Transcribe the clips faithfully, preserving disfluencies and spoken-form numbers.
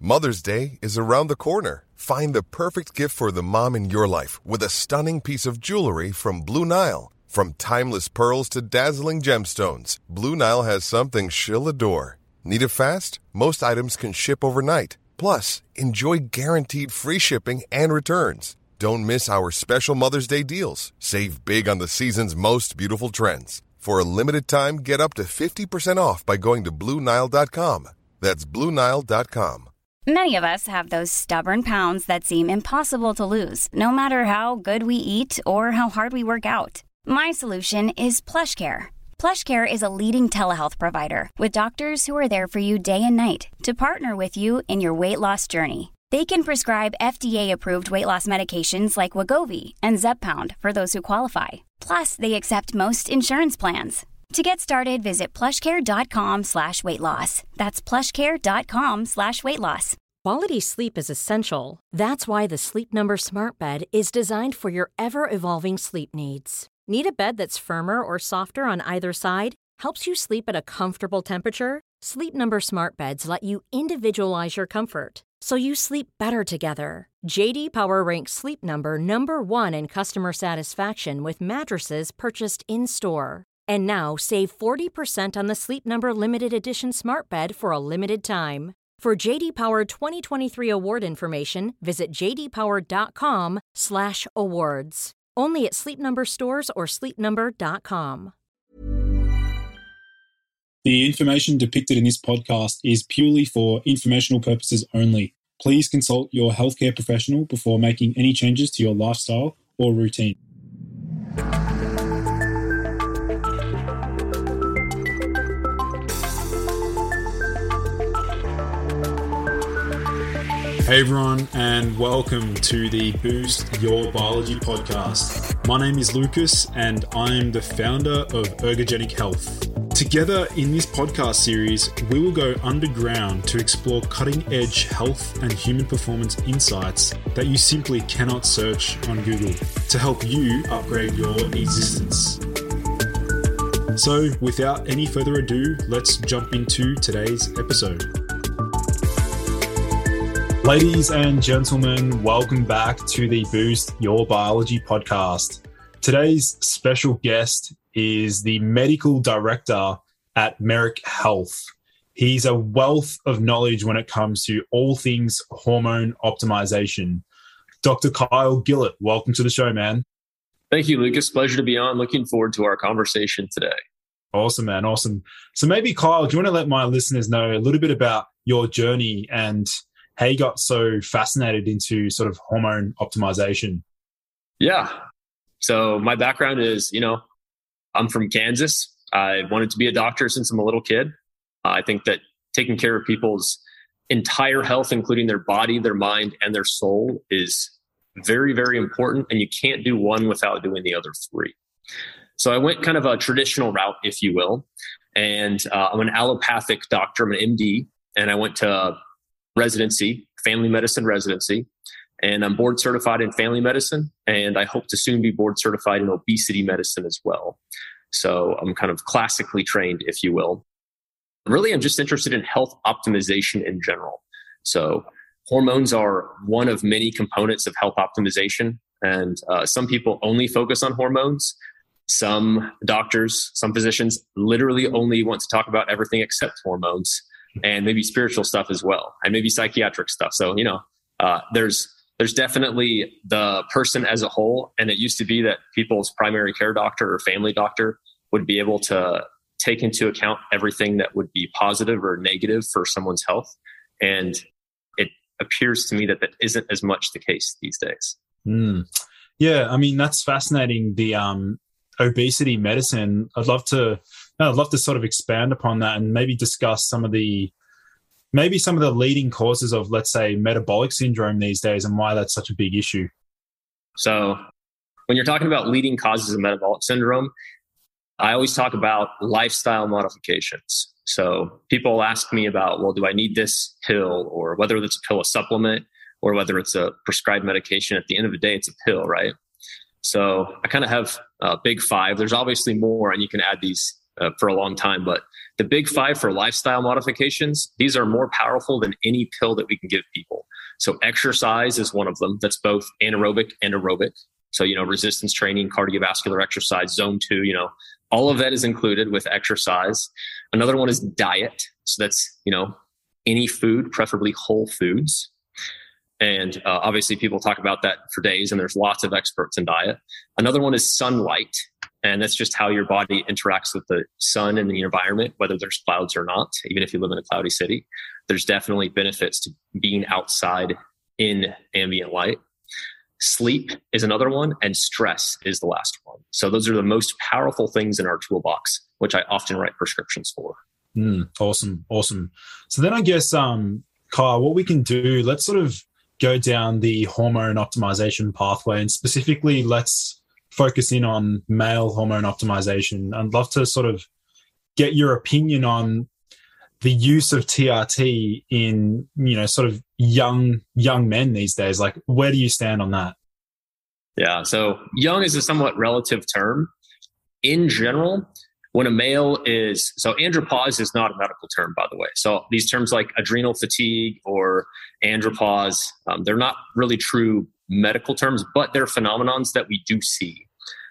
Mother's Day is around the corner. Find the perfect gift for the mom in your life with a stunning piece of jewelry from Blue Nile. From timeless pearls to dazzling gemstones, Blue Nile has something she'll adore. Need it fast? Most items can ship overnight. Plus, enjoy guaranteed free shipping and returns. Don't miss our special Mother's Day deals. Save big on the season's most beautiful trends. For a limited time, get up to fifty percent off by going to Blue Nile dot com. That's Blue Nile dot com. Many of us have those stubborn pounds that seem impossible to lose, no matter how good we eat or how hard we work out. My solution is PlushCare. PlushCare is a leading telehealth provider with doctors who are there for you day and night to partner with you in your weight loss journey. They can prescribe F D A-approved weight loss medications like Wegovy and Zepbound for those who qualify. Plus, they accept most insurance plans. To get started, visit plushcare.com slash weight loss. That's plushcare.com slash weight loss. Quality sleep is essential. That's why the Sleep Number Smart Bed is designed for your ever-evolving sleep needs. Need a bed that's firmer or softer on either side? Helps you sleep at a comfortable temperature? Sleep Number Smart Beds let you individualize your comfort, so you sleep better together. J D Power ranks Sleep Number number one in customer satisfaction with mattresses purchased in-store. And now, save forty percent on the Sleep Number Limited Edition Smart Bed for a limited time. For J D Power twenty twenty-three award information, visit jdpower.com slash awards. Only at Sleep Number stores or sleep number dot com. The information depicted in this podcast is purely for informational purposes only. Please consult your healthcare professional before making any changes to your lifestyle or routine. Hey everyone, and welcome to the Boost Your Biology podcast. My name is Lucas, and I'm the founder of Ergogenic Health. Together in this podcast series, we will go underground to explore cutting-edge health and human performance insights that you simply cannot search on Google to help you upgrade your existence. So, without any further ado, let's jump into today's episode. Ladies and gentlemen, welcome back to the Boost Your Biology podcast. Today's special guest is the medical director at Merrick Health. He's a wealth of knowledge when it comes to all things hormone optimization. Doctor Kyle Gillett, welcome to the show, man. Thank you, Lucas. Pleasure to be on. Looking forward to our conversation today. Awesome, man. Awesome. So maybe, Kyle, do you want to let my listeners know a little bit about your journey and how you got so fascinated into sort of hormone optimization? Yeah. So my background is, you know, I'm from Kansas. I wanted to be a doctor since I'm a little kid. Uh, I think that taking care of people's entire health, including their body, their mind, and their soul, is very, very important. And you can't do one without doing the other three. So I went kind of a traditional route, if you will. And uh, I'm an allopathic doctor. I'm an M D. And I went to residency, family medicine residency, and I'm board certified in family medicine, and I hope to soon be board certified in obesity medicine as well. So I'm kind of classically trained, if you will. Really, I'm just interested in health optimization in general. So hormones are one of many components of health optimization, and uh, some people only focus on hormones. Some doctors, some physicians literally only want to talk about everything except hormones, and maybe spiritual stuff as well, and maybe psychiatric stuff. So, you know, uh, there's there's definitely the person as a whole. And it used to be that people's primary care doctor or family doctor would be able to take into account everything that would be positive or negative for someone's health. And it appears to me that that isn't as much the case these days. Mm. Yeah, I mean, that's fascinating. The um, obesity medicine, I'd love to I'd love to sort of expand upon that and maybe discuss some of the, maybe some of the leading causes of, let's say, metabolic syndrome these days and why that's such a big issue. So when you're talking about leading causes of metabolic syndrome, I always talk about lifestyle modifications. So people ask me about, well, do I need this pill, or whether it's a pill, a supplement, or whether it's a prescribed medication. At the end of the day, it's a pill, right? So I kind of have a big five. There's obviously more, and you can add these uh, for a long time. But the big five for lifestyle modifications, these are more powerful than any pill that we can give people. So exercise is one of them. That's both anaerobic and aerobic. So, you know, resistance training, cardiovascular exercise, zone two, you know, all of that is included with exercise. Another one is diet. So that's, you know, any food, preferably whole foods. And uh, obviously people talk about that for days, and there's lots of experts in diet. Another one is sunlight. And that's just how your body interacts with the sun and the environment, whether there's clouds or not. Even if you live in a cloudy city, there's definitely benefits to being outside in ambient light. Sleep is another one, and stress is the last one. So those are the most powerful things in our toolbox, which I often write prescriptions for. Mm, awesome. Awesome. So then I guess, um, Kyle, what we can do, let's sort of go down the hormone optimization pathway, and specifically let's focus in on male hormone optimization. I'd love to sort of get your opinion on the use of T R T in, you know, sort of young, young men these days. Like, where do you stand on that? Yeah. So young is a somewhat relative term. In general, when a male is, so andropause is not a medical term, by the way. So these terms like adrenal fatigue or andropause, um, they're not really true medical terms, but they're phenomenons that we do see.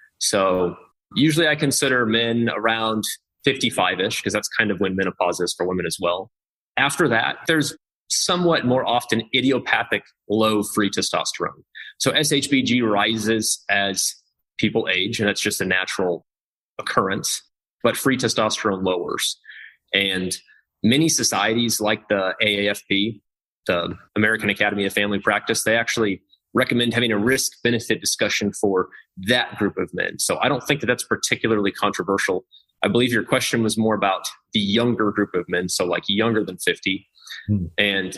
So usually I consider men around fifty-five-ish, because that's kind of when menopause is for women as well. After that, there's somewhat more often idiopathic low free testosterone. So S H B G rises as people age, and that's just a natural occurrence, but free testosterone lowers. And many societies like the A A F P, the American Academy of Family Practice, they actually recommend having a risk-benefit discussion for that group of men. So I don't think that that's particularly controversial. I believe your question was more about the younger group of men, so like younger than fifty. Hmm. And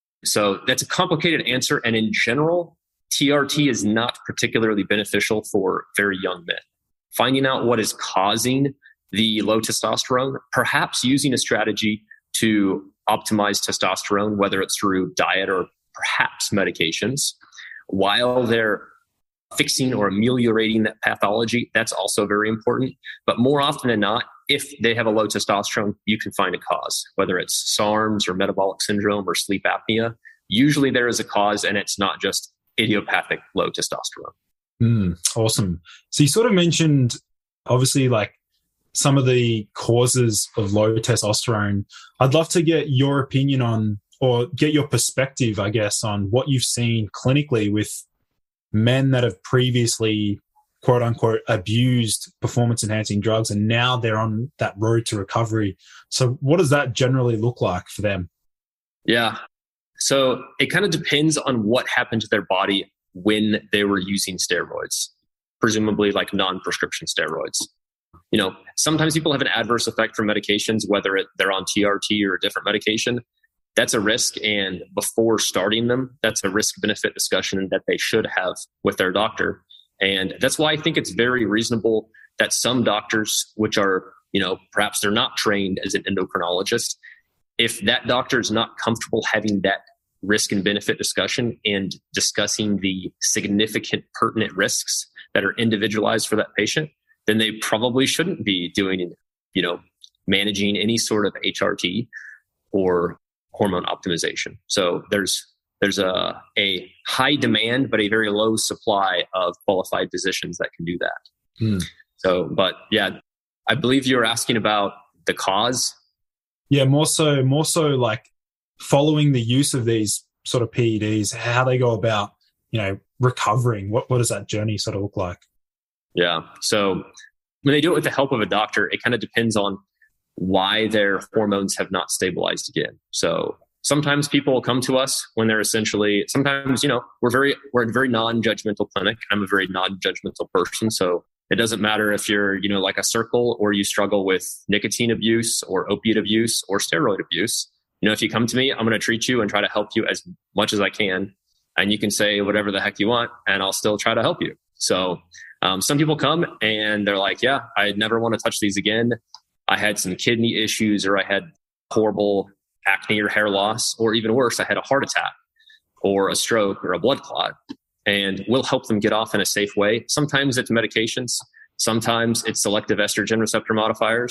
so that's a complicated answer. And in general, T R T is not particularly beneficial for very young men. Finding out what is causing the low testosterone, perhaps using a strategy to optimize testosterone, whether it's through diet or perhaps medications, while they're fixing or ameliorating that pathology, that's also very important. But more often than not, if they have a low testosterone, you can find a cause, whether it's S A R Ms or metabolic syndrome or sleep apnea. Usually there is a cause, and it's not just idiopathic low testosterone. Mm, awesome. So you sort of mentioned, obviously, like some of the causes of low testosterone. I'd love to get your opinion on, or get your perspective, I guess, on what you've seen clinically with men that have previously, quote unquote, abused performance enhancing drugs, and now they're on that road to recovery. So what does that generally look like for them? Yeah. So it kind of depends on what happened to their body when they were using steroids, presumably like non-prescription steroids. You know, sometimes people have an adverse effect from medications, whether it, they're on T R T or a different medication. That's a risk. And before starting them, that's a risk-benefit discussion that they should have with their doctor. And that's why I think it's very reasonable that some doctors, which are, you know, perhaps they're not trained as an endocrinologist, if that doctor is not comfortable having that risk and benefit discussion and discussing the significant pertinent risks that are individualized for that patient, then they probably shouldn't be doing, you know, managing any sort of H R T or hormone optimization. So there's there's a, a high demand, but a very low supply of qualified physicians that can do that. Hmm. So, but yeah, I believe you're asking about the cause. Yeah, more so, more so like following the use of these sort of P E Ds, how they go about, you know, recovering. What what does that journey sort of look like? Yeah. So when they do it with the help of a doctor, it kind of depends on why their hormones have not stabilized again. So sometimes people will come to us when they're essentially, sometimes, you know, we're very, we're a very non-judgmental clinic. I'm a very non-judgmental person. So it doesn't matter if you're, you know, like a circle, or you struggle with nicotine abuse or opiate abuse or steroid abuse. You know, if you come to me, I'm going to treat you and try to help you as much as I can. And you can say whatever the heck you want, and I'll still try to help you. So um, some people come and they're like, yeah, I never want to touch these again. I had some kidney issues, or I had horrible acne or hair loss, or even worse, I had a heart attack or a stroke or a blood clot. And we'll help them get off in a safe way. Sometimes it's medications. Sometimes it's selective estrogen receptor modifiers.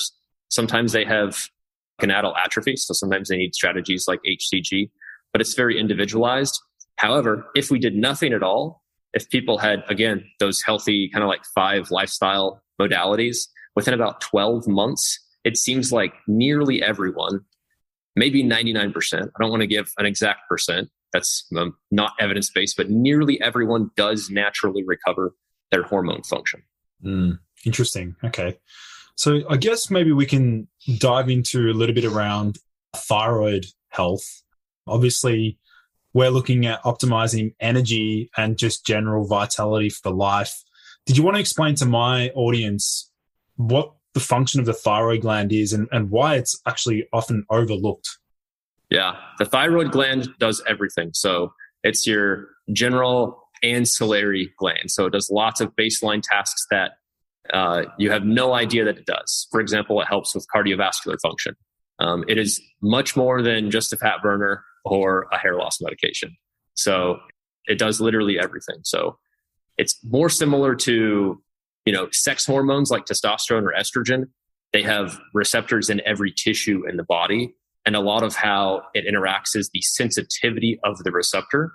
Sometimes they have gonadal atrophy, so sometimes they need strategies like H C G, but it's very individualized. However, if we did nothing at all, if people had, again, those healthy kind of like five lifestyle modalities, within about twelve months, it seems like nearly everyone, maybe ninety-nine percent, I don't want to give an exact percent, that's um, not evidence-based, but nearly everyone does naturally recover their hormone function. Mm, interesting. Okay. So I guess maybe we can dive into a little bit around thyroid health. Obviously, we're looking at optimizing energy and just general vitality for life. Did you want to explain to my audience what the function of the thyroid gland is and, and why it's actually often overlooked? Yeah, the thyroid gland does everything. So it's your general ancillary gland. So it does lots of baseline tasks that uh, you have no idea that it does. For example, it helps with cardiovascular function. Um, it is much more than just a fat burner or a hair loss medication. So it does literally everything. So it's more similar to, you know, sex hormones like testosterone or estrogen. They have receptors in every tissue in the body. And a lot of how it interacts is the sensitivity of the receptor.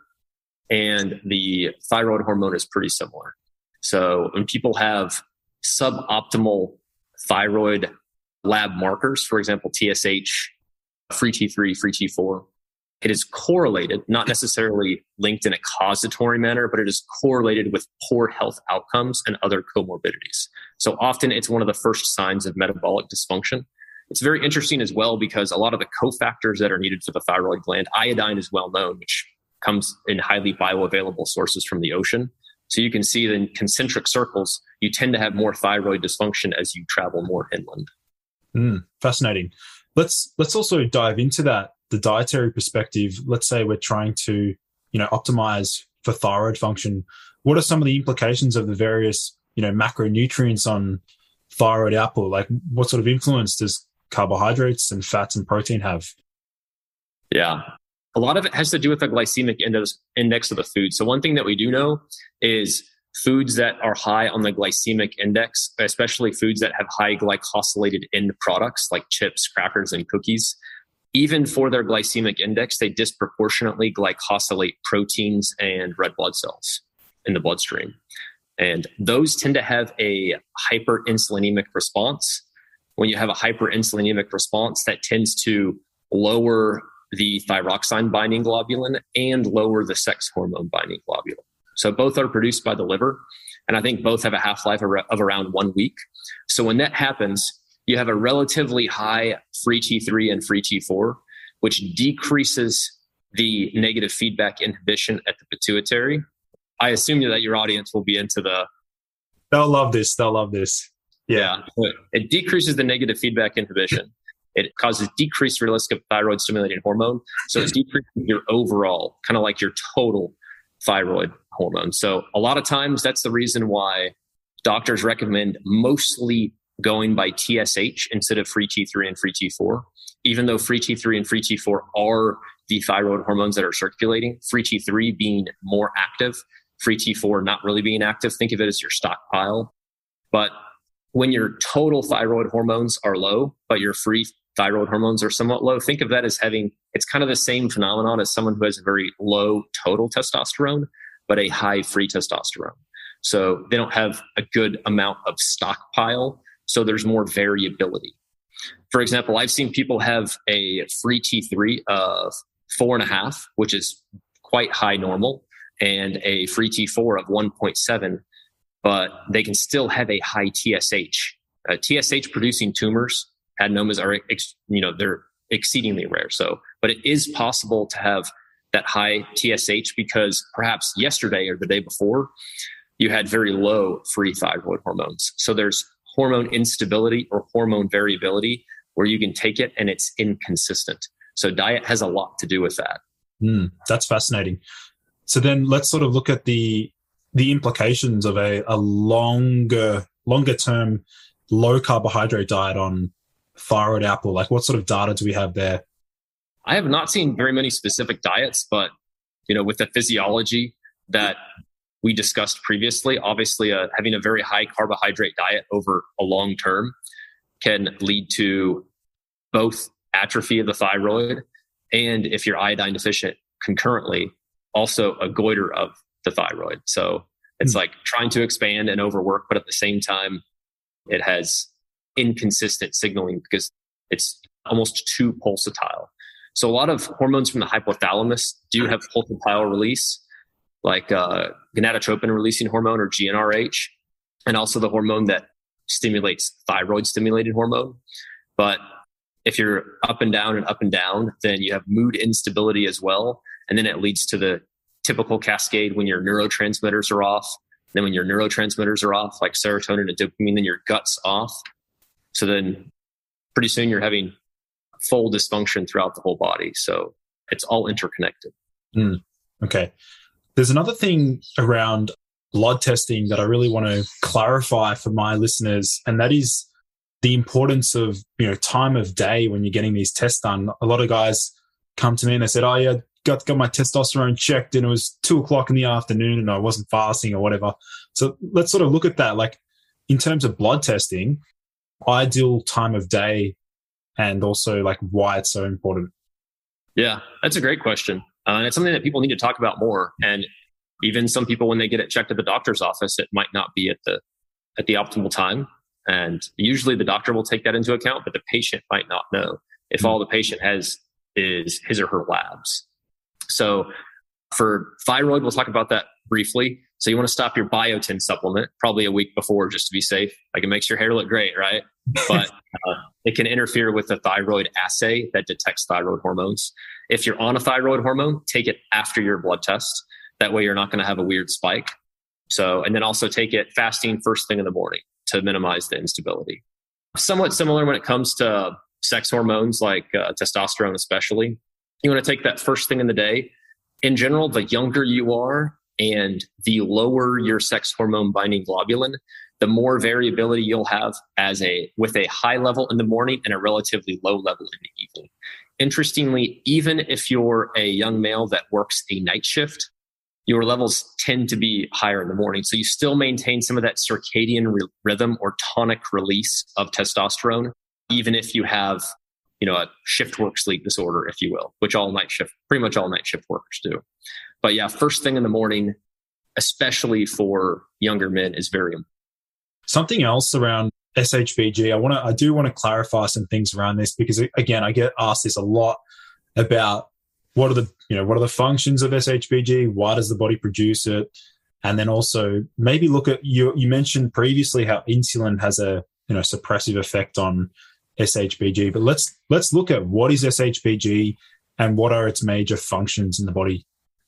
And the thyroid hormone is pretty similar. So when people have suboptimal thyroid lab markers, for example, T S H, free T three, free T four, it is correlated, not necessarily linked in a causatory manner, but it is correlated with poor health outcomes and other comorbidities. So often it's one of the first signs of metabolic dysfunction. It's very interesting as well because a lot of the cofactors that are needed for the thyroid gland, iodine is well known, which comes in highly bioavailable sources from the ocean. So you can see that in concentric circles, you tend to have more thyroid dysfunction as you travel more inland. Mm, fascinating. Let's let's also dive into that, the dietary perspective. Let's say we're trying to, you know, optimize for thyroid function. What are some of the implications of the various, you know, macronutrients on thyroid output? Like, what sort of influence does carbohydrates and fats and protein have? Yeah. A lot of it has to do with the glycemic index, index of the food. So one thing that we do know is foods that are high on the glycemic index, especially foods that have high glycosylated end products like chips, crackers, and cookies, even for their glycemic index, they disproportionately glycosylate proteins and red blood cells in the bloodstream. And those tend to have a hyperinsulinemic response. When you have a hyperinsulinemic response, that tends to lower the thyroxine binding globulin and lower the sex hormone binding globulin. So both are produced by the liver, and I think both have a half-life of around one week. So when that happens, you have a relatively high free T three and free T four, which decreases the negative feedback inhibition at the pituitary. I assume that your audience will be into the... They'll love this. They'll love this. Yeah. It decreases the negative feedback inhibition. It causes decreased risk of thyroid stimulating hormone. So it decreases your overall, kind of like your total thyroid hormone. So a lot of times that's the reason why doctors recommend mostly going by T S H instead of free T three and free T four. Even though free T three and free T four are the thyroid hormones that are circulating, free T three being more active, free T four not really being active. Think of it as your stockpile. But when your total thyroid hormones are low, but your free thyroid hormones are somewhat low, think of that as having, it's kind of the same phenomenon as someone who has a very low total testosterone, but a high free testosterone. So they don't have a good amount of stockpile. So there's more variability. For example, I've seen people have a free T three of four and a half, which is quite high normal, and a free T four of one point seven, but they can still have a high T S H. Uh, T S H producing tumors, adenomas are, ex, you know, they're exceedingly rare. So, but it is possible to have that high T S H because perhaps yesterday or the day before, you had very low free thyroid hormones. So there's hormone instability or hormone variability where you can take it and it's inconsistent. So diet has a lot to do with that. Mm, that's fascinating. So then let's sort of look at the the implications of a, a longer longer term low carbohydrate diet on thyroid output. Like, what sort of data do we have there? I have not seen very many specific diets, but you know, with the physiology that we discussed previously, obviously uh, having a very high carbohydrate diet over a long term can lead to both atrophy of the thyroid and, if you're iodine deficient concurrently, also a goiter of the thyroid. So it's mm. like trying to expand and overwork, but at the same time, it has inconsistent signaling because it's almost too pulsatile. So a lot of hormones from the hypothalamus do have pulsatile release, like uh, gonadotropin releasing hormone, or G n R H, and also the hormone that stimulates thyroid stimulated hormone. But if you're up and down and up and down, then you have mood instability as well. And then it leads to the typical cascade when your neurotransmitters are off. Then when your neurotransmitters are off, like serotonin and dopamine, then your gut's off. So then pretty soon you're having full dysfunction throughout the whole body. So it's all interconnected. Mm, okay. There's another thing around blood testing that I really want to clarify for my listeners, and that is the importance of, you know, time of day when you're getting these tests done. A lot of guys come to me and they said, oh yeah, got, got my testosterone checked and it was two o'clock in the afternoon and I wasn't fasting or whatever. So let's sort of look at that. Like in terms of blood testing, ideal time of day, and also like why it's so important. Yeah, that's a great question. Uh, and it's something that people need to talk about more. And even some people, when they get it checked at the doctor's office, it might not be at the, at the optimal time. And usually the doctor will take that into account, but the patient might not know if mm-hmm. all the patient has is his or her labs. So for thyroid, we'll talk about that briefly. So you want to stop your biotin supplement probably a week before, just to be safe. Like, it makes your hair look great, right? But uh, it can interfere with the thyroid assay that detects thyroid hormones. If you're on a thyroid hormone, take it after your blood test. That way you're not going to have a weird spike. So, and then also take it fasting first thing in the morning to minimize the instability. Somewhat similar when it comes to sex hormones, like uh, testosterone especially. You want to take that first thing in the day. In general, the younger you are and the lower your sex hormone binding globulin, the more variability you'll have as a with a high level in the morning and a relatively low level in the evening. Interestingly, even if you're a young male that works a night shift, your levels tend to be higher in the morning. So you still maintain some of that circadian re- rhythm or tonic release of testosterone, even if you have, you know, a shift work sleep disorder, if you will, which all night shift, pretty much all night shift workers do. But yeah, first thing in the morning, especially for younger men, is very important. Something else around S H B G, I want to, I do want to clarify some things around this, because again, I get asked this a lot about what are the, you know, what are the functions of S H B G? Why does the body produce it? And then also maybe look at, you, you mentioned previously how insulin has a, you know, suppressive effect on S H B G, but let's, let's look at what is S H B G and what are its major functions in the body.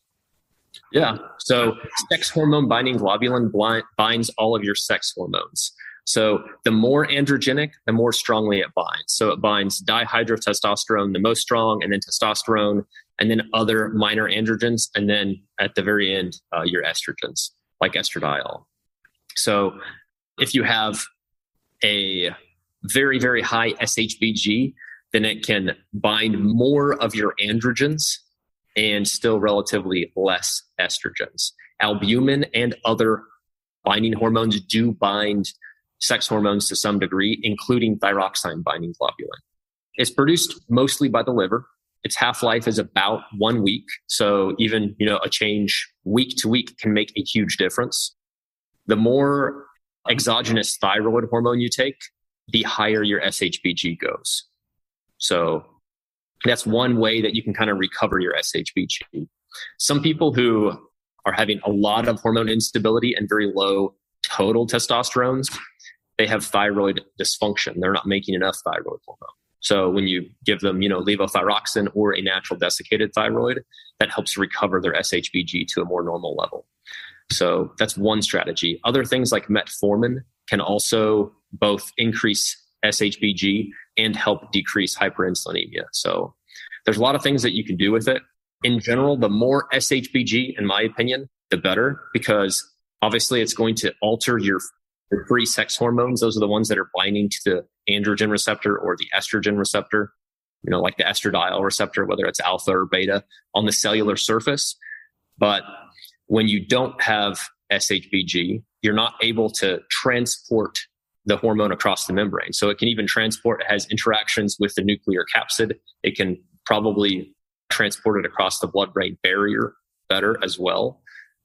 Yeah. So sex hormone binding globulin blind, binds all of your sex hormones. So the more androgenic, the more strongly it binds. So it binds dihydrotestosterone the most strong, and then testosterone, and then other minor androgens, and then at the very end, uh, your estrogens, like estradiol. So if you have a very, very high S H B G, then it can bind more of your androgens and still relatively less estrogens. Albumin and other binding hormones do bind sex hormones to some degree, including thyroxine binding globulin. It's produced mostly by the liver. Its half-life is about one week. So even, you know, a change week to week can make a huge difference. The more exogenous thyroid hormone you take, the higher your S H B G goes. So that's one way that you can kind of recover your S H B G. Some people who are having a lot of hormone instability and very low total testosterones, they have thyroid dysfunction. They're not making enough thyroid hormone. So when you give them, you know, levothyroxine or a natural desiccated thyroid, that helps recover their S H B G to a more normal level. So that's one strategy. Other things like metformin can also both increase S H B G and help decrease hyperinsulinemia. So there's a lot of things that you can do with it. In general, the more S H B G, in my opinion, the better, because obviously it's going to alter your The free sex hormones. Those are the ones that are binding to the androgen receptor or the estrogen receptor, you know, like the estradiol receptor, whether it's alpha or beta on the cellular surface. But when you don't have S H B G, you're not able to transport the hormone across the membrane. So it can even transport, it has interactions with the nuclear capsid. It can probably transport it across the blood-brain barrier better as well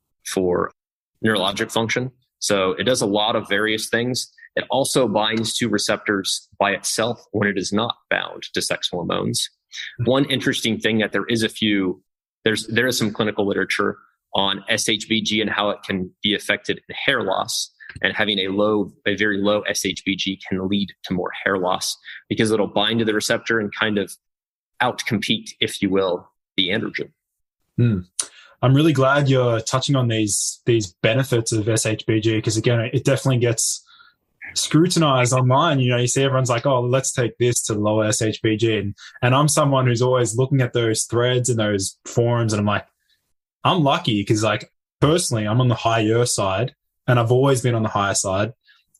for neurologic function. So it does a lot of various things. It also binds to receptors by itself when it is not bound to sex hormones. One interesting thing that there is a few, there's there is some clinical literature on S H B G and how it can be affected in hair loss. And having a low, a very low S H B G can lead to more hair loss because it'll bind to the receptor and kind of outcompete, if you will, the androgen. Hmm. I'm really glad you're touching on these these benefits of S H B G because, again, it definitely gets scrutinized online. You know, you see everyone's like, oh, let's take this to lower S H B G. And, and I'm someone who's always looking at those threads and those forums, and I'm like, I'm lucky because, like, personally, I'm on the higher side. And I've always been on the higher side.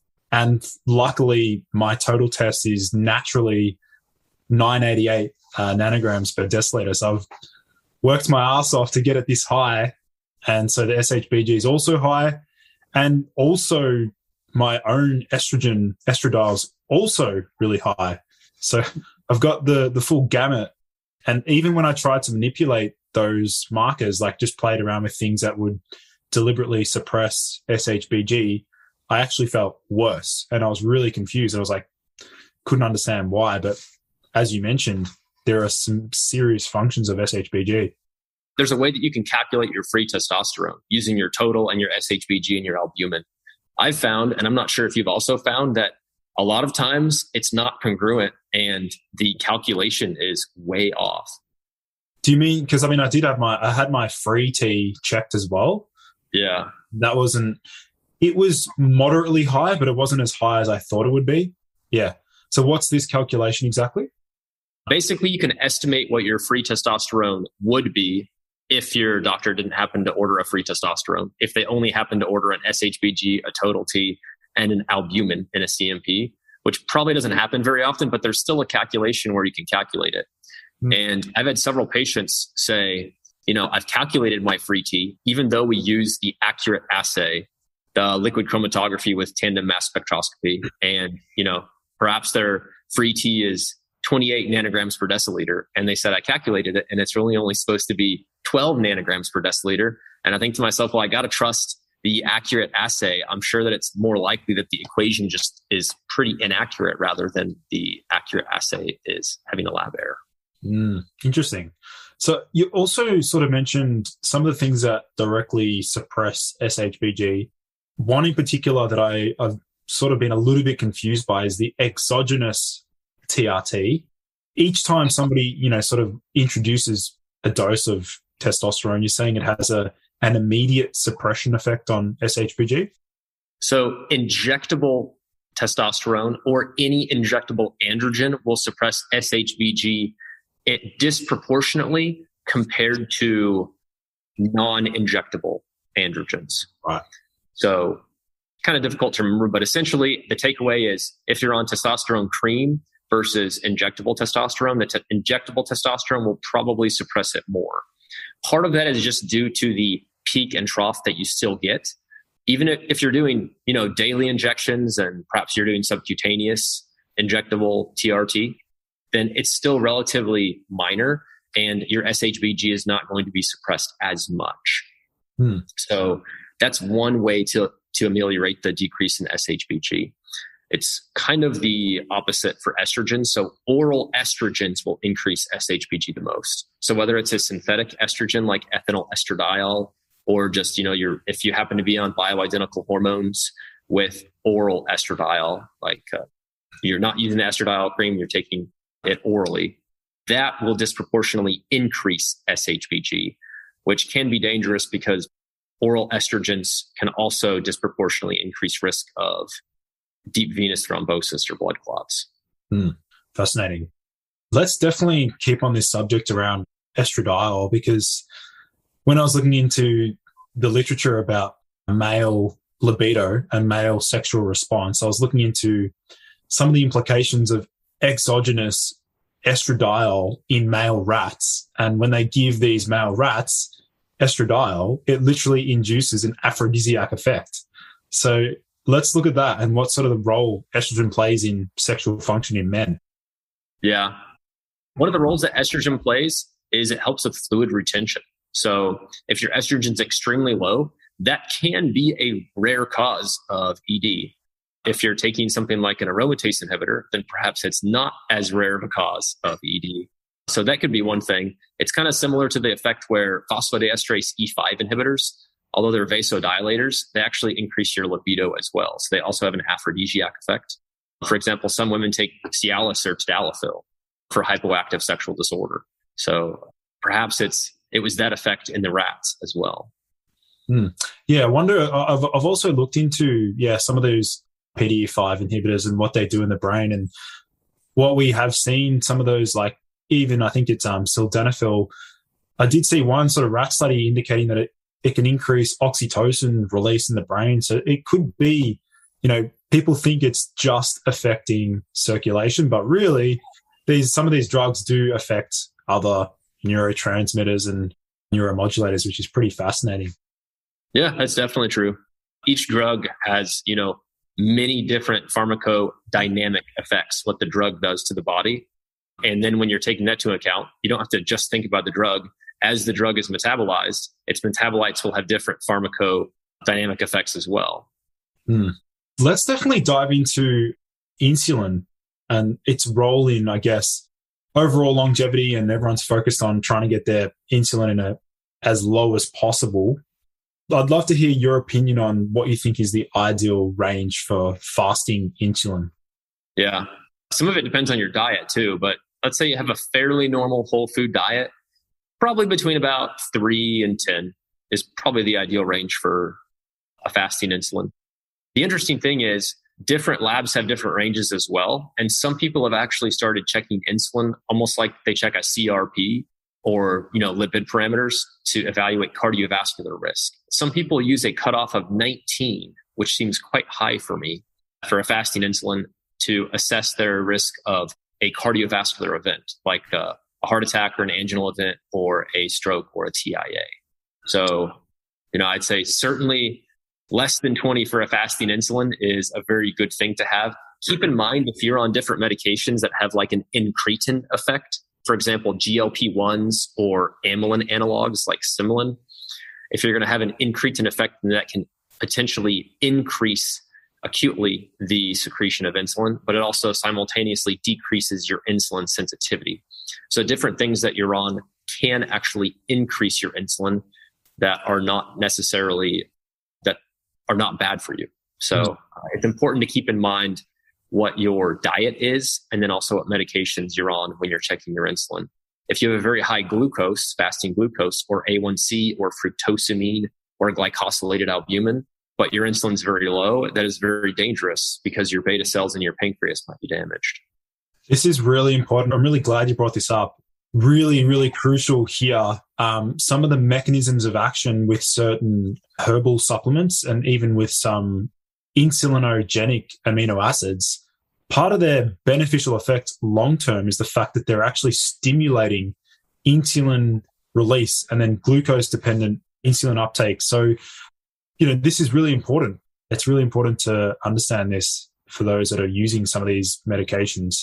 And luckily, my total test is naturally nine eighty-eight uh, nanograms per deciliter. So I've worked my ass off to get it this high. And so the S H B G is also high. And also my own estrogen, estradiol is also really high. So I've got the, the full gamut. And even when I tried to manipulate those markers, like just played around with things that would deliberately suppress S H B G, I actually felt worse. And I was really confused. I was like, couldn't understand why. But as you mentioned, there are some serious functions of S H B G. There's a way that you can calculate your free testosterone using your total and your S H B G and your albumin. I've found, and I'm not sure if you've also found, that a lot of times it's not congruent and the calculation is way off. Do you mean, because I mean, I did have my, I had my free T checked as well. Yeah. That wasn't, it was moderately high, but it wasn't as high as I thought it would be. Yeah. So what's this calculation exactly? Basically, you can estimate what your free testosterone would be if your doctor didn't happen to order a free testosterone, if they only happen to order an S H B G, a total T, and an albumin in a C M P, which probably doesn't happen very often, but there's still a calculation where you can calculate it. Mm. And I've had several patients say, you know, I've calculated my free T, even though we use the accurate assay, the liquid chromatography with tandem mass spectroscopy. And, you know, perhaps their free T is twenty-eight nanograms per deciliter. And they said, I calculated it and it's really only supposed to be twelve nanograms per deciliter. And I think to myself, well, I got to trust the accurate assay. I'm sure that it's more likely that the equation just is pretty inaccurate rather than the accurate assay is having a lab error. Mm, interesting. So you also sort of mentioned some of the things that directly suppress S H B G. One in particular that I, I've sort of been a little bit confused by is the exogenous T R T. Each time somebody, you know, sort of introduces a dose of testosterone, you're saying it has a an immediate suppression effect on S H B G? So injectable testosterone or any injectable androgen will suppress S H B G it disproportionately compared to non-injectable androgens. Right. So kind of difficult to remember, but essentially the takeaway is if you're on testosterone cream versus injectable testosterone, the te- injectable testosterone will probably suppress it more. Part of that is just due to the peak and trough that you still get. Even if, if you're doing, you know, daily injections and perhaps you're doing subcutaneous injectable T R T, then it's still relatively minor and your S H B G is not going to be suppressed as much. Hmm. So that's one way to, to ameliorate the decrease in S H B G. It's kind of the opposite for estrogen. So oral estrogens will increase S H B G the most. So whether it's a synthetic estrogen like ethinyl estradiol, or just, you know, you're, if you happen to be on bioidentical hormones with oral estradiol, like uh, you're not using the estradiol cream, you're taking it orally, that will disproportionately increase S H B G, which can be dangerous because oral estrogens can also disproportionately increase risk of deep venous thrombosis or blood clots. Hmm. Fascinating. Let's definitely keep on this subject around estradiol, because when I was looking into the literature about male libido and male sexual response, I was looking into some of the implications of exogenous estradiol in male rats. And when they give these male rats estradiol, it literally induces an aphrodisiac effect. So let's look at that and what sort of the role estrogen plays in sexual function in men. Yeah. One of the roles that estrogen plays is it helps with fluid retention. So if your estrogen's extremely low, that can be a rare cause of E D. If you're taking something like an aromatase inhibitor, then perhaps it's not as rare of a cause of E D. So that could be one thing. It's kind of similar to the effect where phosphodiesterase E five inhibitors, although they're vasodilators, they actually increase your libido as well. So they also have an aphrodisiac effect. For example, some women take Cialis or Tadalafil for hypoactive sexual disorder. So perhaps it's it was that effect in the rats as well. Hmm. Yeah, I wonder, I've, I've also looked into, yeah, some of those P D E five inhibitors and what they do in the brain. And what we have seen, some of those, like even I think it's um, sildenafil, I did see one sort of rat study indicating that it, it can increase oxytocin release in the brain. So it could be, you know, people think it's just affecting circulation, but really these some of these drugs do affect other neurotransmitters and neuromodulators, which is pretty fascinating. Yeah, that's definitely true. Each drug has, you know, many different pharmacodynamic effects, what the drug does to the body. And then when you're taking that to account, you don't have to just think about the drug. As the drug is metabolized, its metabolites will have different pharmacodynamic effects as well. Hmm. Let's definitely dive into insulin and its role in, I guess, overall longevity, and everyone's focused on trying to get their insulin in a, as low as possible. I'd love to hear your opinion on what you think is the ideal range for fasting insulin. Yeah. Some of it depends on your diet too, but let's say you have a fairly normal whole food diet, probably between about three and ten is probably the ideal range for a fasting insulin. The interesting thing is different labs have different ranges as well. And some people have actually started checking insulin almost like they check a C R P or, you know, lipid parameters to evaluate cardiovascular risk. Some people use a cutoff of nineteen, which seems quite high for me, for a fasting insulin to assess their risk of a cardiovascular event, like a, a heart attack or an anginal event or a stroke or a T I A. So, you know, I'd say certainly less than twenty for a fasting insulin is a very good thing to have. Keep in mind, if you're on different medications that have like an incretin effect, for example, G L P ones or amylin analogs like Similan, if you're going to have an incretin effect, then that can potentially increase acutely the secretion of insulin, but it also simultaneously decreases your insulin sensitivity. So different things that you're on can actually increase your insulin that are not necessarily, that are not bad for you. So uh, it's important to keep in mind what your diet is, and then also what medications you're on when you're checking your insulin. If you have a very high glucose, fasting glucose, or A one C, or fructosamine, or glycosylated albumin, but your insulin's very low, that is very dangerous because your beta cells in your pancreas might be damaged. This is really important. I'm really glad you brought this up. Really, really crucial here. Um, some of the mechanisms of action with certain herbal supplements and even with some insulinogenic amino acids, part of their beneficial effect long-term is the fact that they're actually stimulating insulin release and then glucose-dependent insulin uptake. So, you know, this is really important. It's really important to understand this for those that are using some of these medications.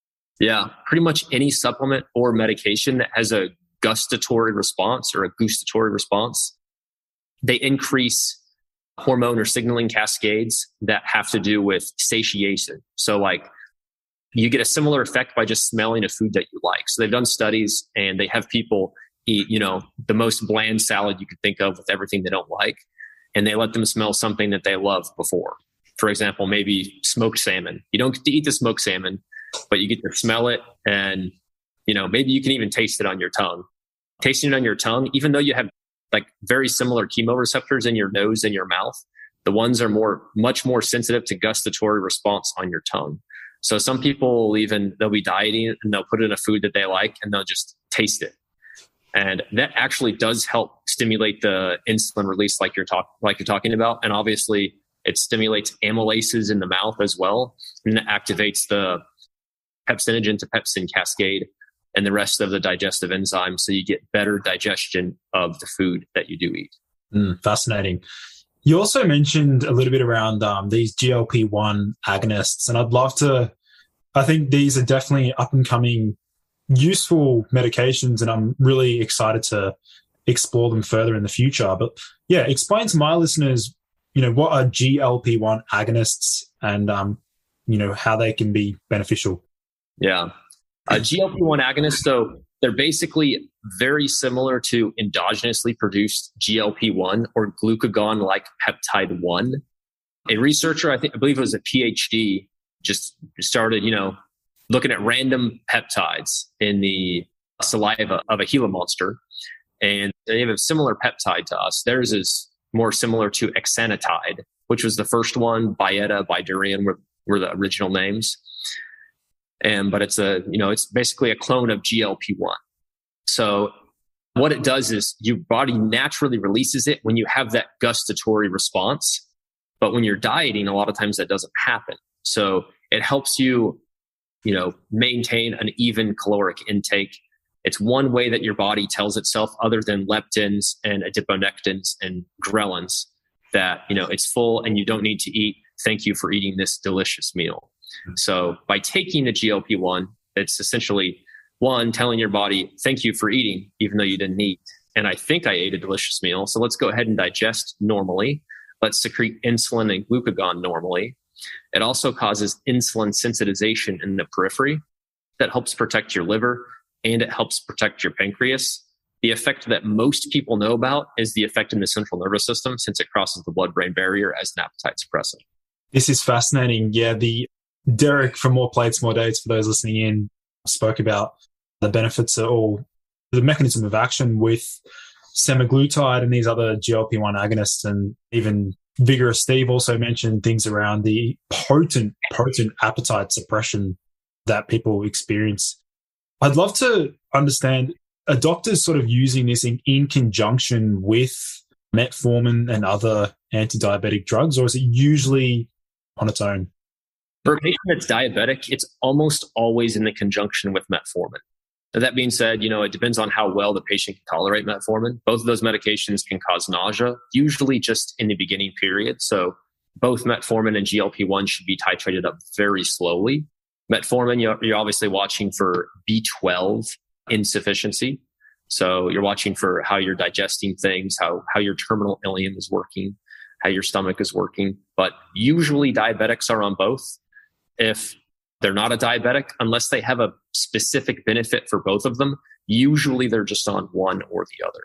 Yeah, pretty much any supplement or medication that has a gustatory response or a gustatory response, they increase hormone or signaling cascades that have to do with satiation. So like you get a similar effect by just smelling a food that you like. So they've done studies and they have people eat, you know, the most bland salad you could think of with everything they don't like. And they let them smell something that they loved before. For example, maybe smoked salmon. You don't get to eat the smoked salmon, but you get to smell it, and, you know, maybe you can even taste it on your tongue. Tasting it on your tongue, even though you have like very similar chemoreceptors in your nose and your mouth, the ones are more, much more sensitive to gustatory response on your tongue. So some people will even, they'll be dieting and they'll put it in a food that they like and they'll just taste it. And that actually does help stimulate the insulin release like you're talking, like you're talking about. And obviously it stimulates amylases in the mouth as well. And it activates the pepsinogen to pepsin cascade and the rest of the digestive enzymes. So you get better digestion of the food that you do eat. Mm, fascinating. You also mentioned a little bit around um, these G L P one agonists, and I'd love to, I think these are definitely up and coming useful medications, and I'm really excited to explore them further in the future. But yeah, explain to my listeners, you know, what are G L P one agonists and, um, you know, how they can be beneficial. Yeah. Uh, G L P one agonists, so they're basically very similar to endogenously produced G L P one or glucagon-like peptide one. A researcher, I think, I believe it was a PhD, just started, you know, looking at random peptides in the saliva of a Gila monster, and they have a similar peptide to us. Theirs is more similar to exenatide, which was the first one. Byetta, Bidurian were, were the original names. And, but it's a, you know, it's basically a clone of G L P one. So what it does is your body naturally releases it when you have that gustatory response. But when you're dieting, a lot of times that doesn't happen. So it helps you, you know, maintain an even caloric intake. It's one way that your body tells itself, other than leptins and adiponectins and ghrelins, that, you know, it's full and you don't need to eat. Thank you for eating this delicious meal. So by taking the G L P one, it's essentially one, telling your body, thank you for eating, even though you didn't eat. And I think I ate a delicious meal. So let's go ahead and digest normally. Let's secrete insulin and glucagon normally. It also causes insulin sensitization in the periphery that helps protect your liver, and it helps protect your pancreas. The effect that most people know about is the effect in the central nervous system, since it crosses the blood-brain barrier as an appetite suppressant. This is fascinating. Yeah, the Derek from More Plates, More Dates, for those listening in, spoke about the benefits or the mechanism of action with semaglutide and these other G L P one agonists. And even Vigorous Steve also mentioned things around the potent, potent appetite suppression that people experience. I'd love to understand, are doctors sort of using this in, in conjunction with metformin and other anti-diabetic drugs, or is it usually on its own? For a patient that's diabetic, it's almost always in the conjunction with metformin. Now, that being said, you know, it depends on how well the patient can tolerate metformin. Both of those medications can cause nausea, usually just in the beginning period. So both metformin and G L P one should be titrated up very slowly. Metformin, you're, you're obviously watching for B twelve insufficiency. So you're watching for how you're digesting things, how, how your terminal ileum is working, how your stomach is working. But usually diabetics are on both. If they're not a diabetic, unless they have a specific benefit for both of them, usually they're just on one or the other.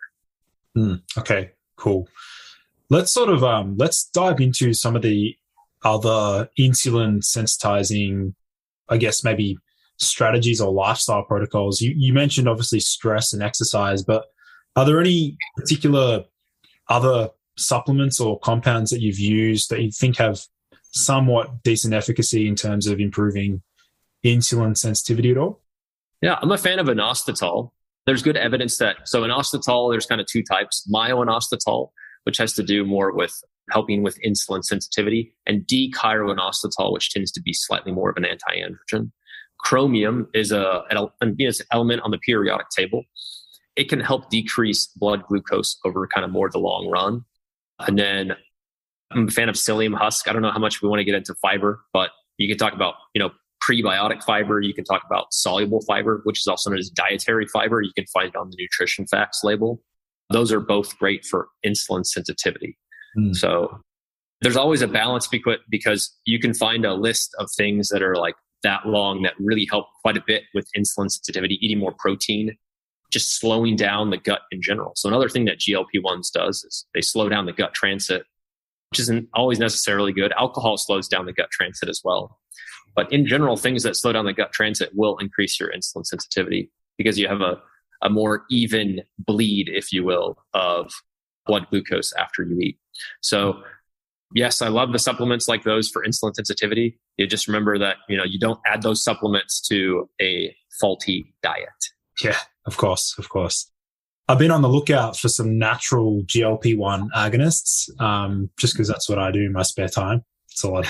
Mm, okay, cool. Let's sort of, um, let's dive into some of the other insulin sensitizing, I guess, maybe strategies or lifestyle protocols. You, you mentioned obviously stress and exercise, but are there any particular other supplements or compounds that you've used that you think have somewhat decent efficacy in terms of improving insulin sensitivity at all? Yeah, I'm a fan of inositol. There's good evidence that, so inositol, there's kind of two types, myo-inositol, which has to do more with helping with insulin sensitivity, and D-chiroinositol, which tends to be slightly more of an anti-androgen. Chromium is a, an, an element on the periodic table. It can help decrease blood glucose over kind of more the long run. And then I'm a fan of psyllium husk. I don't know how much we want to get into fiber, but you can talk about, you know, prebiotic fiber. You can talk about soluble fiber, which is also known as dietary fiber. You can find it on the nutrition facts label. Those are both great for insulin sensitivity. Mm. So there's always a balance because you can find a list of things that are like that long that really help quite a bit with insulin sensitivity, eating more protein, just slowing down the gut in general. So another thing that G L P ones does is they slow down the gut transit, which isn't always necessarily good. Alcohol slows down the gut transit as well. But in general, things that slow down the gut transit will increase your insulin sensitivity because you have a, a more even bleed, if you will, of blood glucose after you eat. So yes, I love the supplements like those for insulin sensitivity. You just remember that, you know, you don't add those supplements to a faulty diet. Yeah, of course, of course. I've been on the lookout for some natural G L P one agonists, um, just because that's what I do in my spare time. It's a lot.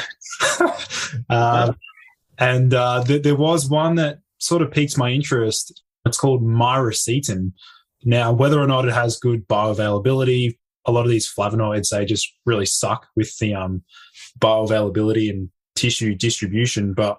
um, and uh, th- there was one that sort of piqued my interest. It's called myracetin. Now, whether or not it has good bioavailability, a lot of these flavonoids, they just really suck with the um, bioavailability and tissue distribution. But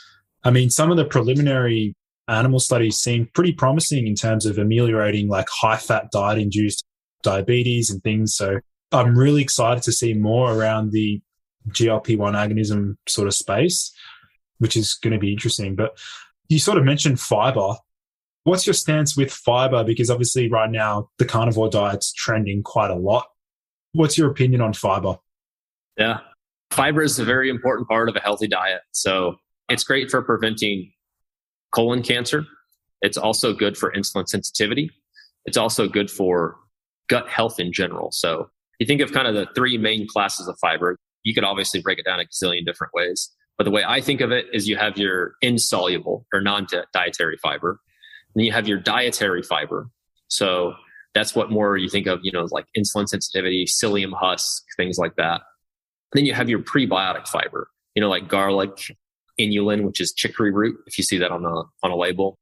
I mean, some of the preliminary animal studies seem pretty promising in terms of ameliorating like high-fat diet-induced diabetes and things. So I'm really excited to see more around the G L P one agonism sort of space, which is going to be interesting. But you sort of mentioned fiber. What's your stance with fiber? Because obviously right now the carnivore diet's trending quite a lot. What's your opinion on fiber? Yeah, fiber is a very important part of a healthy diet. So it's great for preventing colon cancer. It's also good for insulin sensitivity. It's also good for gut health in general. So you think of kind of the three main classes of fiber. You could obviously break it down a gazillion different ways. But the way I think of it is you have your insoluble or non-dietary fiber. And then you have your dietary fiber. So that's what more you think of, you know, like insulin sensitivity, psyllium husk, things like that. And then you have your prebiotic fiber, you know, like garlic, inulin, which is chicory root, if you see that on a, on a label,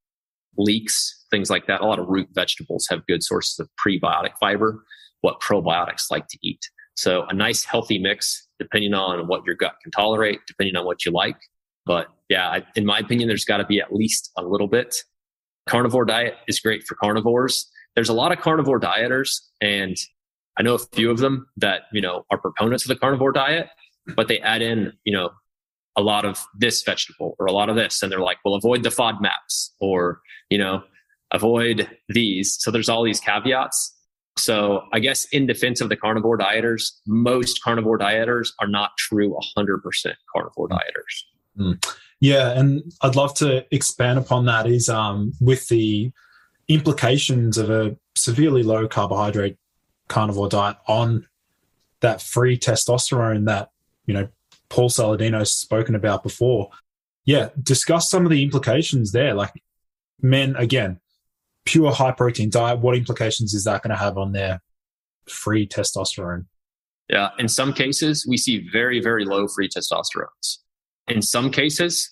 leeks, things like that. A lot of root vegetables have good sources of prebiotic fiber, what probiotics like to eat. So a nice healthy mix, depending on what your gut can tolerate, depending on what you like. But yeah, I, in my opinion, there's got to be at least a little bit. Carnivore diet is great for carnivores. There's a lot of carnivore dieters, and I know a few of them that, you know, are proponents of the carnivore diet, but they add in, you know, a lot of this vegetable or a lot of this. And they're like, well, avoid the FODMAPs or, you know, avoid these. So there's all these caveats. So I guess in defense of the carnivore dieters, most carnivore dieters are not true one hundred percent carnivore dieters. Mm. Yeah. And I'd love to expand upon that is um, with the implications of a severely low carbohydrate carnivore diet on that free testosterone that, you know, Paul Saladino's spoken about before. Yeah. Discuss some of the implications there. Like men, again, pure high protein diet, what implications is that going to have on their free testosterone? Yeah. In some cases, we see very, very low free testosterones. In some cases,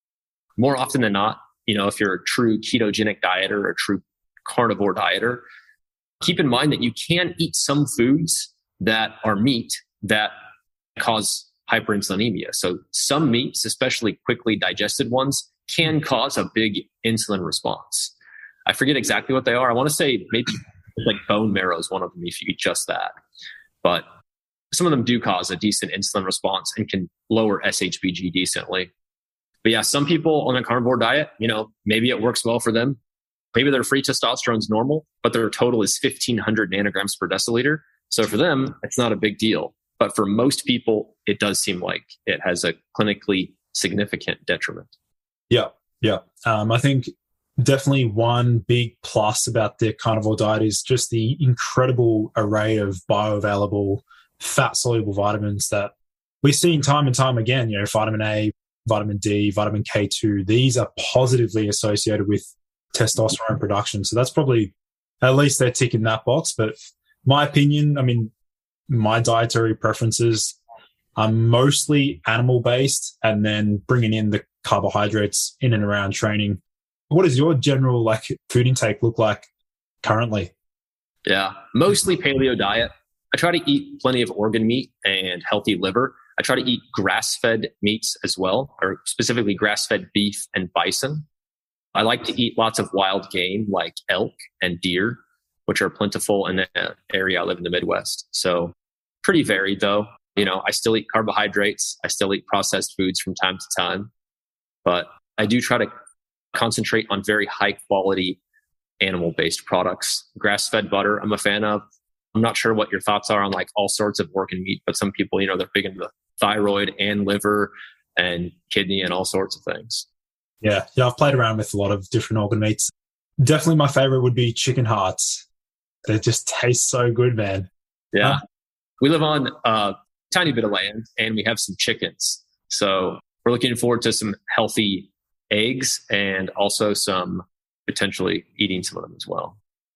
more often than not, you know, if you're a true ketogenic dieter or a true carnivore dieter, keep in mind that you can eat some foods that are meat that cause hyperinsulinemia. So some meats, especially quickly digested ones, can cause a big insulin response. I forget exactly what they are. I want to say maybe like bone marrow is one of them if you eat just that. But some of them do cause a decent insulin response and can lower S H B G decently. But yeah, some people on a carnivore diet, you know, maybe it works well for them. Maybe their free testosterone is normal, but their total is fifteen hundred nanograms per deciliter. So for them, it's not a big deal. But for most people, it does seem like it has a clinically significant detriment. Yeah, yeah. Um, I think definitely one big plus about the carnivore diet is just the incredible array of bioavailable fat-soluble vitamins that we've seen time and time again. You know, vitamin A, vitamin D, vitamin K two, these are positively associated with testosterone production. So that's probably, at least they're ticking that box. But my opinion, I mean, my dietary preferences are mostly animal-based and then bringing in the carbohydrates in and around training. What does your general like food intake look like currently? Yeah, mostly paleo diet. I try to eat plenty of organ meat and healthy liver. I try to eat grass-fed meats as well, or specifically grass-fed beef and bison. I like to eat lots of wild game like elk and deer, which are plentiful in the area I live in the Midwest. So pretty varied though. You know, I still eat carbohydrates. I still eat processed foods from time to time, but I do try to concentrate on very high quality animal-based products. Grass-fed butter, I'm a fan of. I'm not sure what your thoughts are on like all sorts of organ meat, but some people, you know, they're big into the thyroid and liver and kidney and all sorts of things. Yeah. Yeah. I've played around with a lot of different organ meats. Definitely my favorite would be chicken hearts. They just taste so good, man. Yeah. Huh? We live on a tiny bit of land and we have some chickens. So we're looking forward to some healthy eggs and also some potentially eating some of them as well.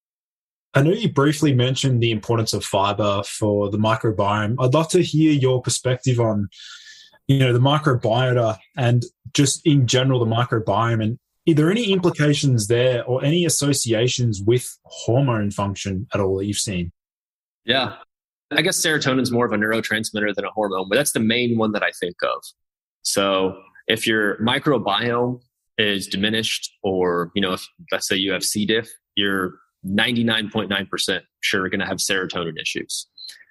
I know you briefly mentioned the importance of fiber for the microbiome. I'd love to hear your perspective on, you know, the microbiota and just in general, the microbiome. And are there any implications there or any associations with hormone function at all that you've seen? Yeah. I guess serotonin is more of a neurotransmitter than a hormone, but that's the main one that I think of. So if your microbiome is diminished, or, you know, if let's say you have C. diff, you're ninety-nine point nine percent sure you're going to have serotonin issues.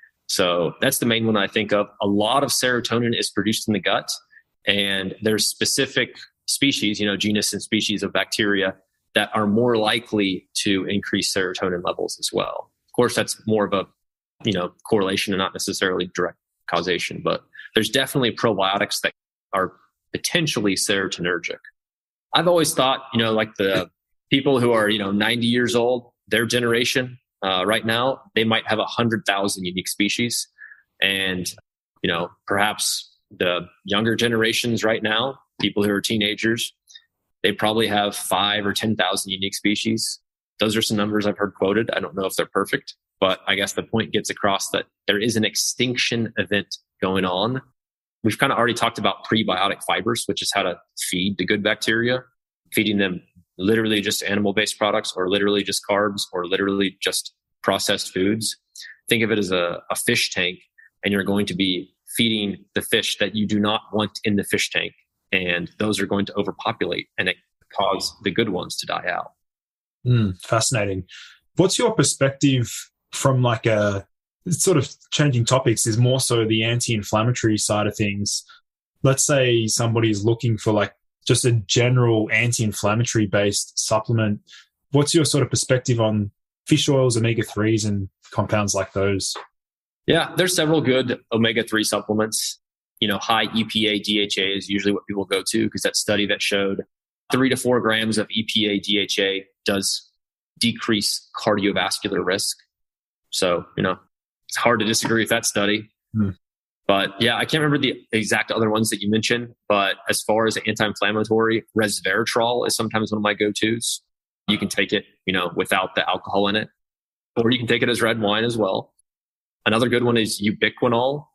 So that's the main one I think of. A lot of serotonin is produced in the gut, and there's specific species, you know, genus and species of bacteria that are more likely to increase serotonin levels as well. Of course, that's more of a, you know, correlation and not necessarily direct causation, but there's definitely probiotics that are potentially serotonergic. I've always thought, you know, like the people who are, you know, ninety years old, their generation uh, right now, they might have a hundred thousand unique species. And, you know, perhaps the younger generations right now, people who are teenagers, they probably have five or ten thousand unique species. Those are some numbers I've heard quoted. I don't know if they're perfect, but I guess the point gets across that there is an extinction event going on. We've kind of already talked about prebiotic fibers, which is how to feed the good bacteria, feeding them literally just animal-based products, or literally just carbs, or literally just processed foods. Think of it as a, a fish tank, and you're going to be feeding the fish that you do not want in the fish tank. And those are going to overpopulate and it cause the good ones to die out. Mm, fascinating. What's your perspective from like a sort of changing topics is more so the anti-inflammatory side of things. Let's say somebody's looking for like just a general anti-inflammatory based supplement. What's your sort of perspective on fish oils, omega threes and compounds like those? Yeah, there's several good omega three supplements. You know, high E P A D H A is usually what people go to, because that study that showed three to four grams of E P A D H A does decrease cardiovascular risk. So, you know, it's hard to disagree with that study. Hmm. But yeah, I can't remember the exact other ones that you mentioned. But as far as anti-inflammatory, resveratrol is sometimes one of my go-tos. You can take it, you know, without the alcohol in it, or you can take it as red wine as well. Another good one is ubiquinol.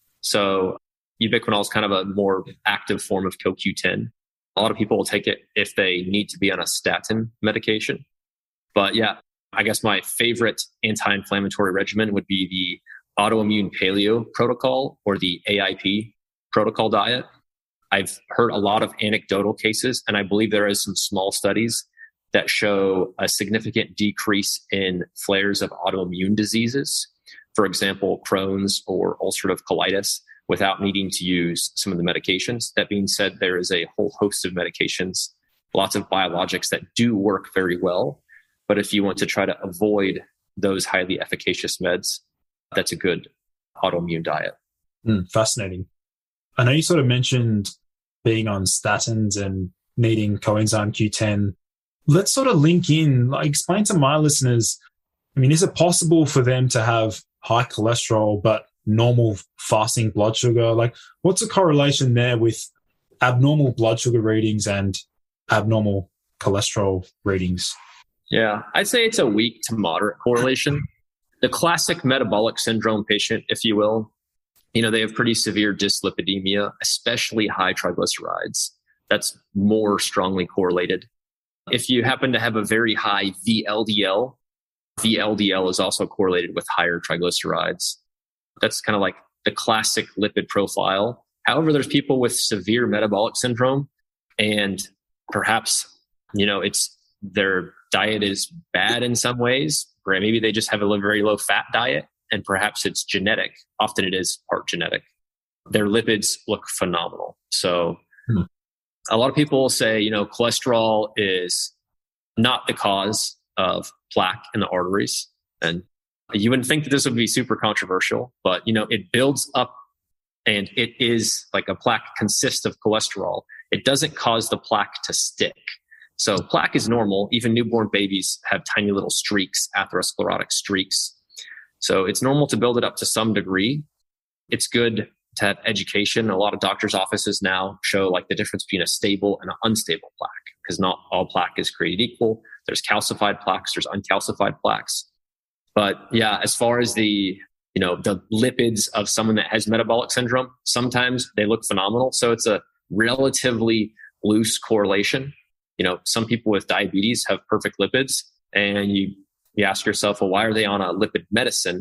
So ubiquinol is kind of a more active form of C O Q ten. A lot of people will take it if they need to be on a statin medication. But yeah, I guess my favorite anti-inflammatory regimen would be the autoimmune paleo protocol, or the A I P protocol diet. I've heard a lot of anecdotal cases, and I believe there is some small studies that show a significant decrease in flares of autoimmune diseases. For example, Crohn's or ulcerative colitis, without needing to use some of the medications. That being said, there is a whole host of medications, lots of biologics that do work very well. But if you want to try to avoid those highly efficacious meds, that's a good autoimmune diet. Mm, fascinating. I know you sort of mentioned being on statins and needing coenzyme Q ten. Let's sort of link in, like, explain to my listeners, I mean, is it possible for them to have high cholesterol but normal fasting blood sugar? Like, what's the correlation there with abnormal blood sugar readings and abnormal cholesterol readings? Yeah, I'd say it's a weak to moderate correlation. The classic metabolic syndrome patient, if you will, you know, they have pretty severe dyslipidemia, especially high triglycerides. That's more strongly correlated. If you happen to have a very high V L D L, V L D L is also correlated with higher triglycerides. That's kind of like the classic lipid profile. However, there's people with severe metabolic syndrome, and perhaps, you know, it's their diet is bad in some ways, or maybe they just have a very low fat diet, and perhaps it's genetic. Often it is part genetic. Their lipids look phenomenal. So hmm. a lot of people will say, you know, cholesterol is not the cause of plaque in the arteries. And you wouldn't think that this would be super controversial, but, you know, it builds up, and it is like a plaque consists of cholesterol. It doesn't cause the plaque to stick. So plaque is normal. Even newborn babies have tiny little streaks, atherosclerotic streaks. So it's normal to build it up to some degree. It's good to have education. A lot of doctors' offices now show like the difference between a stable and an unstable plaque, because not all plaque is created equal. There's calcified plaques, there's uncalcified plaques. But yeah, as far as the, you know, the lipids of someone that has metabolic syndrome, sometimes they look phenomenal. So it's a relatively loose correlation. You know, some people with diabetes have perfect lipids, and you, you ask yourself, well, why are they on a lipid medicine?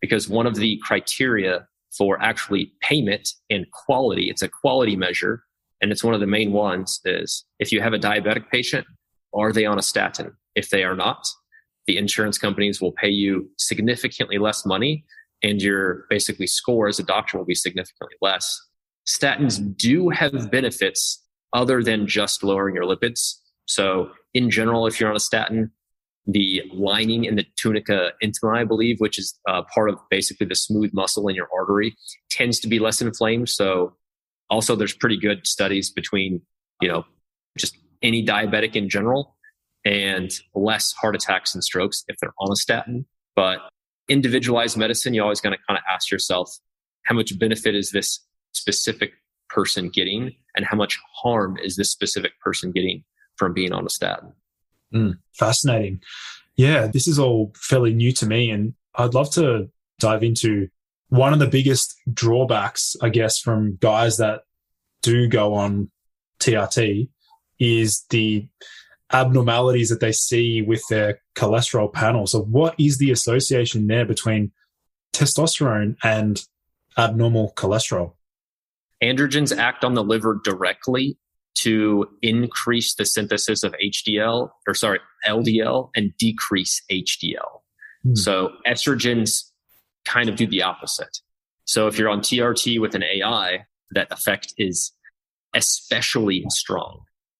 because one of the criteria for actually payment and quality, it's a quality measure, and it's one of the main ones, is if you have a diabetic patient, are they on a statin? If they are not, the insurance companies will pay you significantly less money, and your basically score as a doctor will be significantly less. Statins do have benefits other than just lowering your lipids. So in general, if you're on a statin, the lining in the tunica intima, I believe, which is uh, part of basically the smooth muscle in your artery, tends to be less inflamed. So also there's pretty good studies between, you know, just any diabetic in general and less heart attacks and strokes if they're on a statin. But individualized medicine, you always got to kind of ask yourself, how much benefit is this specific person getting, and how much harm is this specific person getting from being on a statin? Mm, fascinating. Yeah, this is all fairly new to me, and I'd love to dive into one of the biggest drawbacks, I guess, from guys that do go on T R T is the abnormalities that they see with their cholesterol panel. So what is the association there between testosterone and abnormal cholesterol? Androgens act on the liver directly to increase the synthesis of H D L, or sorry, L D L, and decrease H D L. Hmm. So estrogens kind of do the opposite. So if you're on T R T with an A I, that effect is especially strong.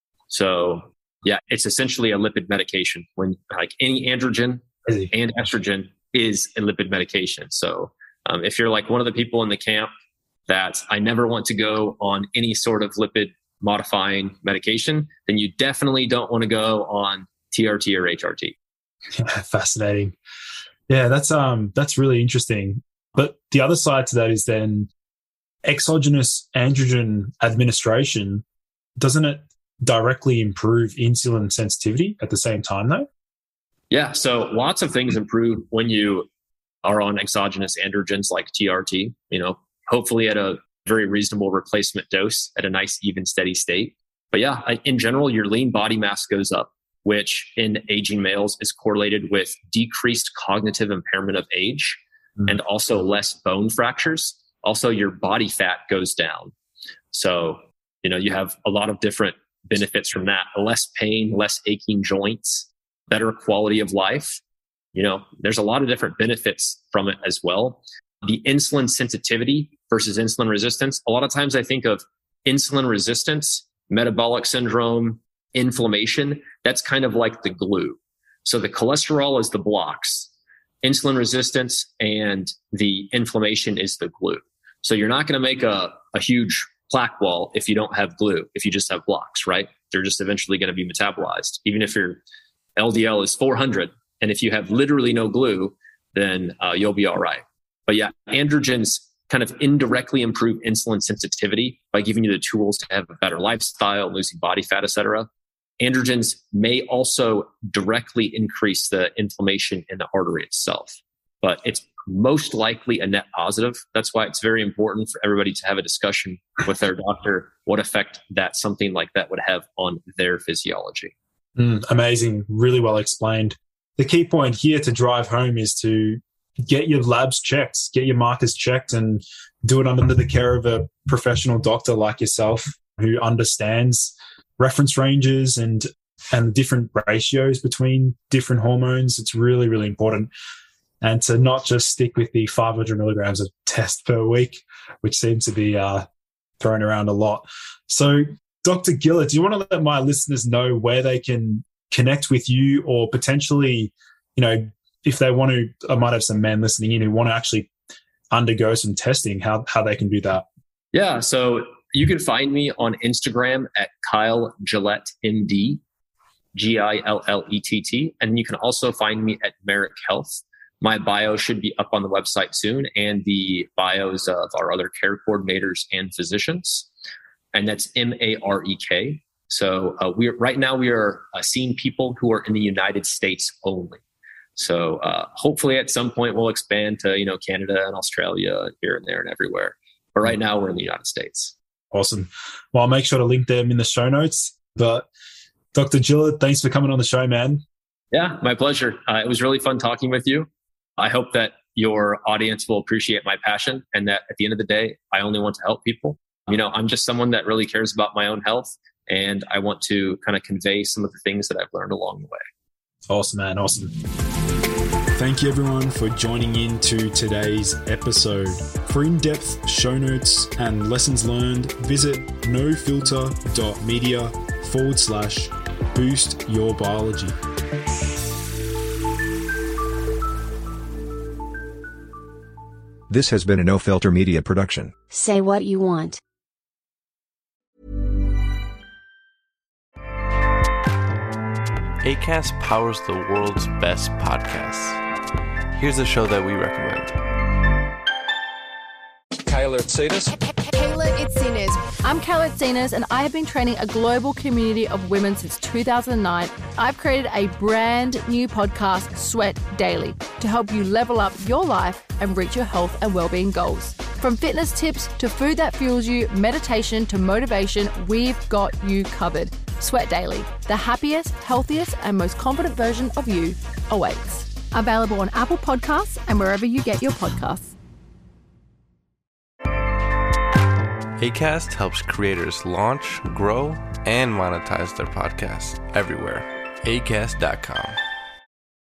So yeah, it's essentially a lipid medication. When like any androgen and estrogen is a lipid medication. So um, if you're like one of the people in the camp that I never want to go on any sort of lipid modifying medication, then you definitely don't want to go on T R T or H R T. Fascinating. Yeah, that's um that's really interesting. But the other side to that is then exogenous androgen administration. Doesn't it directly improve insulin sensitivity at the same time though? Yeah, so lots of things improve when you are on exogenous androgens like T R T, you know, hopefully at a very reasonable replacement dose at a nice, even, steady state. But yeah, in general, your lean body mass goes up, which in aging males is correlated with decreased cognitive impairment of age mm. and also less bone fractures. Also, your body fat goes down. So, you know, you have a lot of different benefits from that. Less pain, less aching joints, better quality of life. You know, there's a lot of different benefits from it as well. The insulin sensitivity versus insulin resistance. A lot of times I think of insulin resistance, metabolic syndrome, inflammation. That's kind of like the glue. So the cholesterol is the blocks. Insulin resistance and the inflammation is the glue. So you're not going to make a, a huge plaque wall if you don't have glue, if you just have blocks, right? They're just eventually going to be metabolized. Even if your L D L is four hundred, and if you have literally no glue, then uh, you'll be all right. But yeah, androgens kind of indirectly improve insulin sensitivity by giving you the tools to have a better lifestyle, losing body fat, et cetera. Androgens may also directly increase the inflammation in the artery itself, but it's most likely a net positive. That's why it's very important for everybody to have a discussion with their doctor, what effect that something like that would have on their physiology. Mm, amazing. Really well explained. The key point here to drive home is to get your labs checked, get your markers checked, and do it under the care of a professional doctor like yourself who understands reference ranges and and different ratios between different hormones. It's really, really important. And to not just stick with the five hundred milligrams of test per week, which seems to be uh, thrown around a lot. So, Doctor Gillett, do you want to let my listeners know where they can connect with you, or potentially, you know, if they want to, I might have some men listening in who want to actually undergo some testing, how how they can do that? Yeah, so you can find me on Instagram at Kyle Gillett M D, G I L L E T T, and you can also find me at Marek Health. My bio should be up on the website soon, and the bios of our other care coordinators and physicians, and that's M A R E K. So uh, we right now we are uh, seeing people who are in the United States only. So uh, hopefully at some point we'll expand to, you know, Canada and Australia, here and there and everywhere. But right now we're in the United States. Awesome. Well, I'll make sure to link them in the show notes. But Doctor Gillett, thanks for coming on the show, man. Yeah, my pleasure. Uh, it was really fun talking with you. I hope that your audience will appreciate my passion, and that at the end of the day, I only want to help people. You know, I'm just someone that really cares about my own health, and I want to kind of convey some of the things that I've learned along the way. Awesome, man. Awesome. Thank you, everyone, for joining in to today's episode. For in-depth show notes and lessons learned, visit nofilter.media forward slash boost your biology. This has been a No Filter Media production. Say what you want. Acast powers the world's best podcasts. Here's a show that we recommend. Kayla Itsinas. Kayla Itsinas. I'm Kayla Itsinas, and I have been training a global community of women since two thousand nine. I've created a brand new podcast, Sweat Daily, to help you level up your life and reach your health and well-being goals. From fitness tips to food that fuels you, meditation to motivation, we've got you covered. Sweat Daily, the happiest, healthiest, and most confident version of you awaits. Available on Apple Podcasts and wherever you get your podcasts. Acast helps creators launch, grow, and monetize their podcasts everywhere. acast dot com.